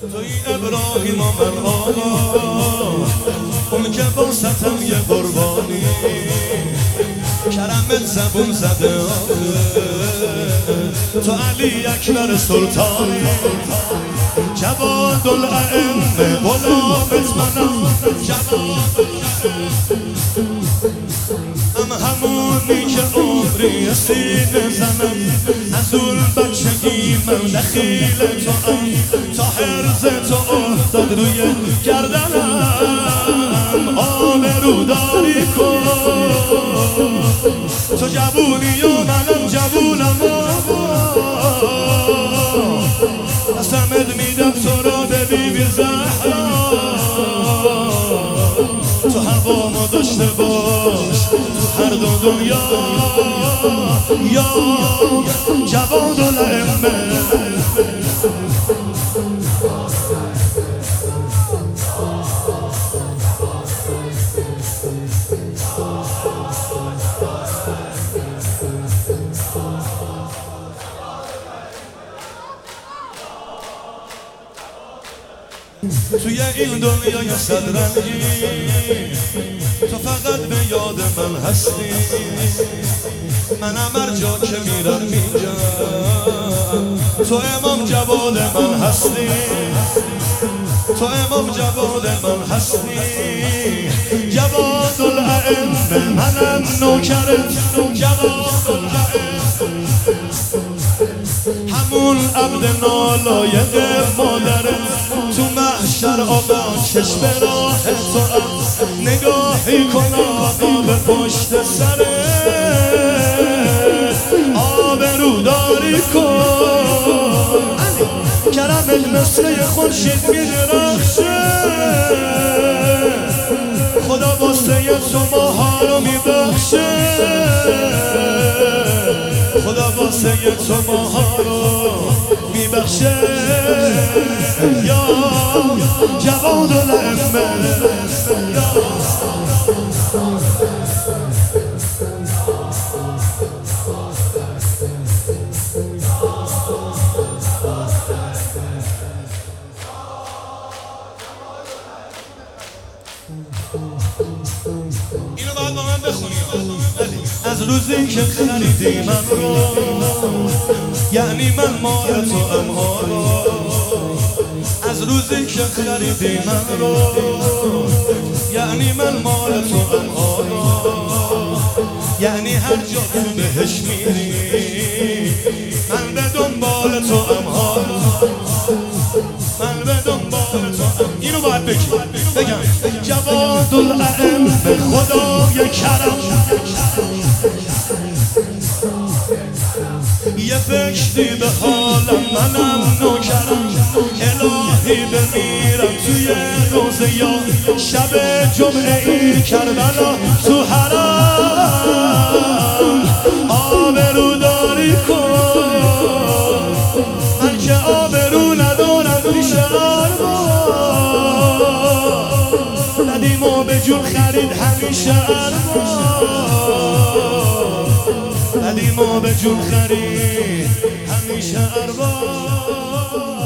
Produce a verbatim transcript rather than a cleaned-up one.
توی ابراهیم و من آقا، اون که با ستم یه قربانی، کرمت زبون زده آخه، تو علی اکبر سلطانی، جواد الائمه غلامت منم، جواد ام همونی که عمری سینه زنم، از اون بچگی من دخیل تو ام، تا حرز تو افتاد روی گردنم، آبرو داری کن، تو جوونی و منم جوونم، قسمت میدم تو را به بیبی زهرا، تو هوامو داشته باش تو هر دو دنیا، یا جواد الائمه. توی این دنیای صدرنگی تو فقط به یاد من هستی، منم هر جا که میرم اینجا تو امام جواد من هستی، تو امام جواد من هستی، جواد الائمه منم نوکرت، جواد الائمه همون عبد نالایق مادرت، تو محشر آقا چشم راه تو ام، نگاهی کن آقا به پشت سرت، آبرو داری کن، کرمت مثل خورشید میدرخشه، خدا واسه تو ماها رو میبخشه، خدا واسه تو ماها رو میبخشه، یا جواد الائمه. اینو باید با من بخونی، از روزی که خریدی من رو، یعنی من مال تو ام آقا، از روزی که خریدی من رو، یعنی من مال تو ام آقا، یعنی هر جا تو بهش میری من به دنبال تو ام آقا، من به دنبال تو ام. اینو باید بگی بگم جواد الائمه خدای کرم، یه فکری به حالم منم نوکرم، الهی بمیرم توی روزه یا شب جمعه ای کربلا تو حرم، آبرو داری کن، من که آبرو ندارم پیش ارباب، ندیمو به جون خرید همیشه ارباب، ندیمو به جون خرید همیشه ارباب.